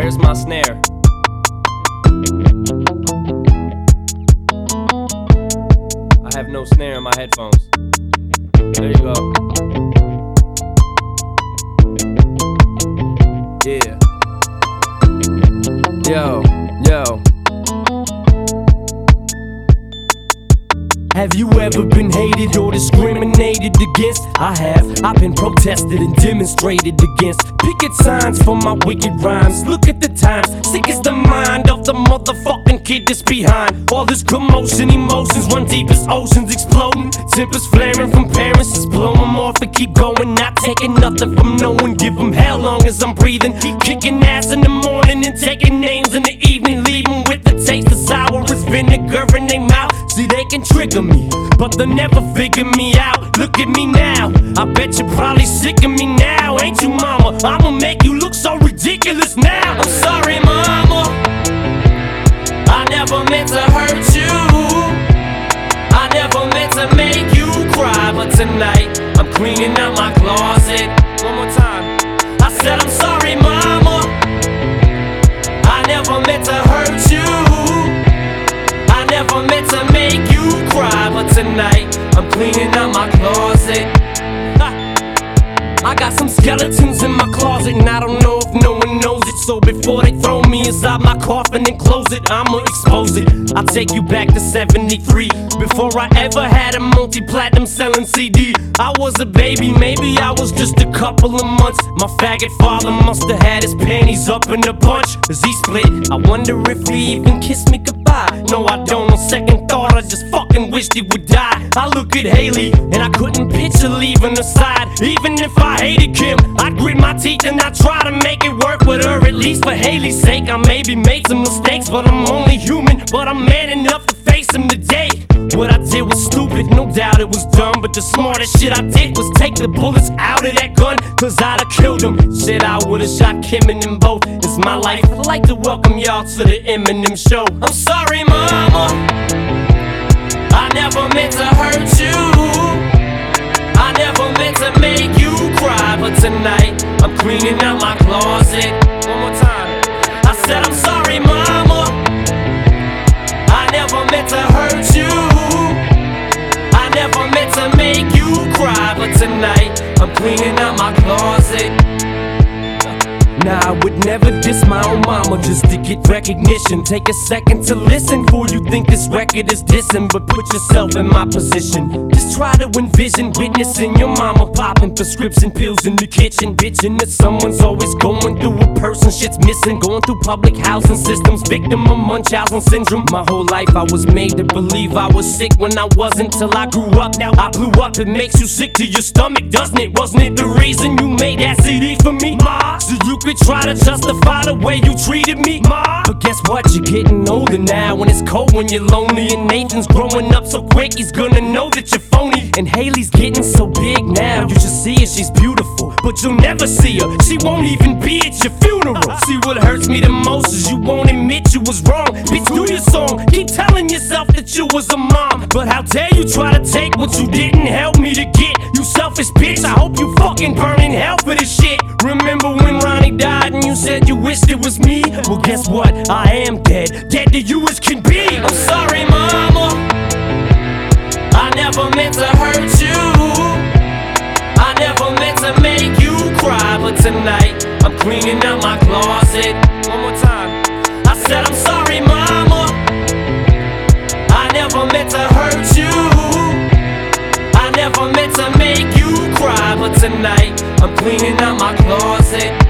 Where's my snare? I have no snare in my headphones. There you go. Yeah. Yo. Have you ever been hated or discriminated against? I have. I've been protested and demonstrated against. Picket signs for my wicked rhymes. Look at the times. Sick is the mind of the motherfucking kid that's behind all this commotion. Emotions run deep as oceans exploding. Tempers flaring from parents. Just blow them off and keep going. Not taking nothing from no one. Give them hell long as I'm breathing. Keep kicking ass in the morning and taking names in the evening. Leaving with the taste of sour as vinegar in their mouth. See, they can trigger me, but they'll never figure me out. Look at me now, I bet you're probably sick of me now. Ain't you, mama? I'ma make you look so ridiculous now. I'm sorry, mama, I never meant to hurt you. I never meant to make you cry, but tonight I'm cleaning out my closet. One more time. I said I'm sorry, mama, I never meant to hurt you. I never meant to make you cry, but tonight I'm cleaning out my closet. I got some skeletons in my closet, and I don't know if no one knows it. So before they throw me inside my coffin and close it, I'ma expose it. I'll take you back to 73, before I ever had a multi-platinum selling CD. I was a baby, maybe I was just a couple of months. My faggot father must have had his panties up in a bunch as he split. I wonder if he even kissed me goodbye. No, I don't. On second thought, I just fucking wished he would die. I look at Haley and I couldn't picture leaving her side. Even if I hated Kim, I grit my teeth and I try to make it work with her. At least for Haley's sake, I maybe made some mistakes, but I'm only human. But I'm man enough to face them today. What I did was stupid, no doubt it was dumb, but the smartest shit I did was take the bullets out of that gun, cause I'd have killed him. Shit, I would've shot Kim and them both. It's my life. I'd like to welcome y'all to the Eminem show. I'm sorry, mama, I never meant to hurt you. I never meant to make you cry, but tonight I'm cleaning out my closet. One more time. I said I'm sorry, mama, I never meant to hurt you. I never meant to make you cry, but tonight I'm cleaning out my closet. Nah, I would never diss my own mama just to get recognition. Take a second to listen before you think this record is dissing, but put yourself in my position. Just try to envision witnessing your mama popping prescription pills in the kitchen, bitching that someone's always going through a person shit's missing. Going through public housing systems, victim of Munchausen syndrome. My whole life I was made to believe I was sick when I wasn't, till I grew up. Now I blew up. It makes you sick to your stomach, doesn't it? Wasn't it the reason you made that CD for me, ma? So you could try to justify the way you treated me, ma. But guess what? You're getting older now, and it's cold when you're lonely. And Nathan's growing up so quick, he's gonna know that you're phony. And Haley's getting so big now, you should see her, she's beautiful, but you'll never see her. She won't even be at your funeral. See, what hurts me the most is you won't admit you was wrong. Bitch, do your song, keep telling yourself that you was a mom. But how dare you try to take what you didn't help me to get? You selfish bitch, I hope you fucking burn in hell for this shit. Remember when Ronnie died and you said you wished it was me? Well, guess what? I am dead, dead to you as can be. I'm sorry, mama, I never meant to hurt you. I never meant to make you cry, but tonight I'm cleaning out my closet. One more time. I said I'm sorry, mama, I never meant to hurt you. I never meant to make you cry, but tonight I'm cleaning out my closet.